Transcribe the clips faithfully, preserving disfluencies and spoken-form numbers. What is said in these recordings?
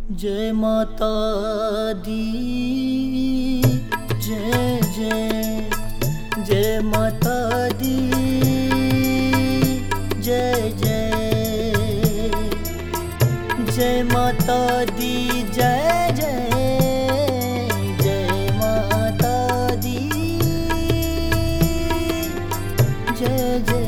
जय माता दी, जय जय जय माता दी, जय जय जय माता दी, जय जय जय माता दी, जय जय।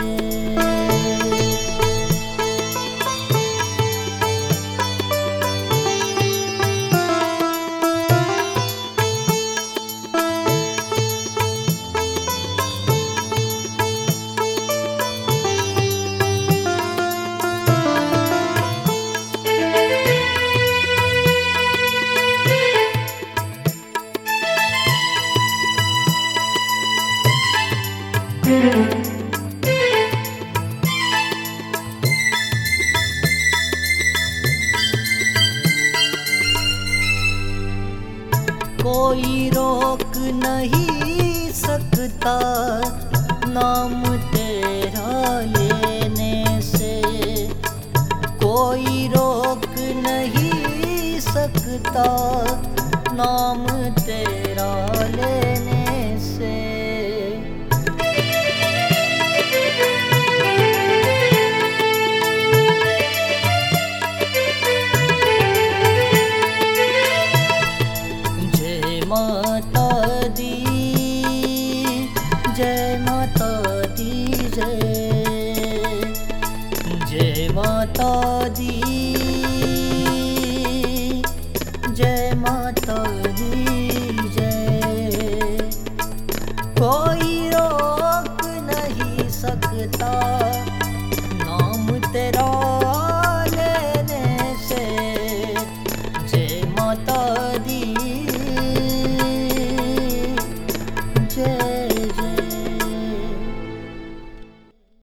कोई रोक नहीं सकता नाम तेरा लेने से, कोई रोक नहीं सकता नाम तेरा लेने से। माता दी, जय माता दी, जय जय माता दी, जय माता दी, जय। कोई रोक नहीं सकता नाम तेरा लेने से, जय माता